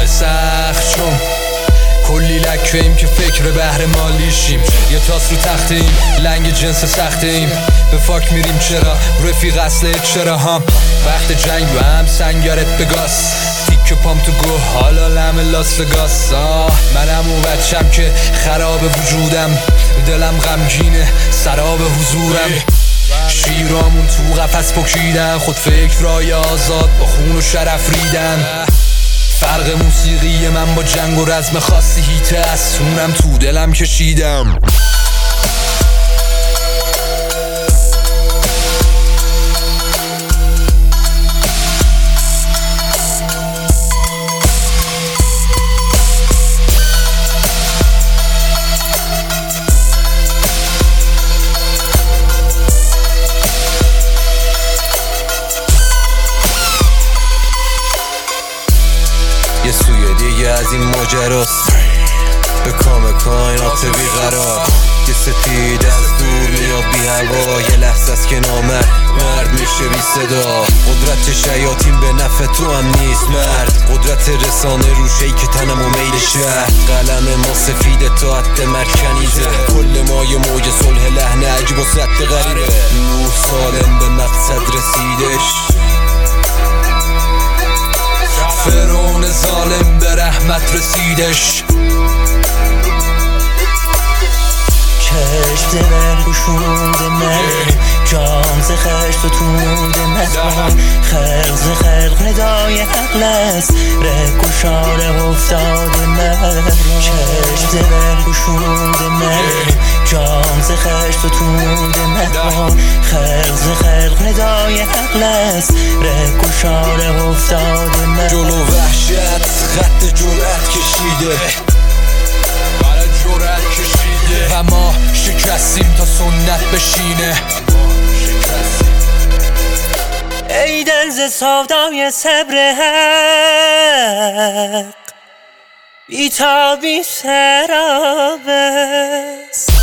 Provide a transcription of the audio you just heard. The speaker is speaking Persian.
سخت چون کلی لکویم که فکر بهر مالیشیم. یه تاس رو تختیم، لنگ جنس سختیم، به فاک میریم چرا رفیق اصله چرا هم وقت جنگ و هم سنگرت بگاس تیک پام تو گوه حالا لم لاس وگاس. منم اون بچم که خراب وجودم، دلم غمگینه سراب حضورم. شیرامون تو قفس پکیدن، خود فکر رای آزاد با خون و شرف ریدن. فرق موسیقی من با جنگ و رزم خاصی هیته از تونم تو دلم کشیدم. یه سوی دیگه از این ماجراست، به کام کائنات بیقرار. یه سپید از دور میاد بی هوا، یه لحظه است که مرد میشه بی صدا. قدرت شیاطین به نفع تو هم نیست مرد، قدرت رسانه روشهی که تنم و میل شهر. قلم ما سفید تا حد مرکنیزه، کل ما یه موج صلح لحن عجیب و سد غریبه. نوح سالم به مقصد رسیدش، فرعون ظالم به رحمت رسیدش. کشت برگوشونده من جام ز خشت و تونده مزمان. خلق ز خلق ندای حق لست، رگوشاره افتاده من. کشت برگوشونده من جام ز خشت و تونده مزمان. خلق ز خلق ندای حق لست، رگوشاره افتاده من. جلو وحشت خط جرأت کشیده، و ما شکستیم تا سنت بشینه. ای دل ز سودای صبر حق، بی تابی سراب است.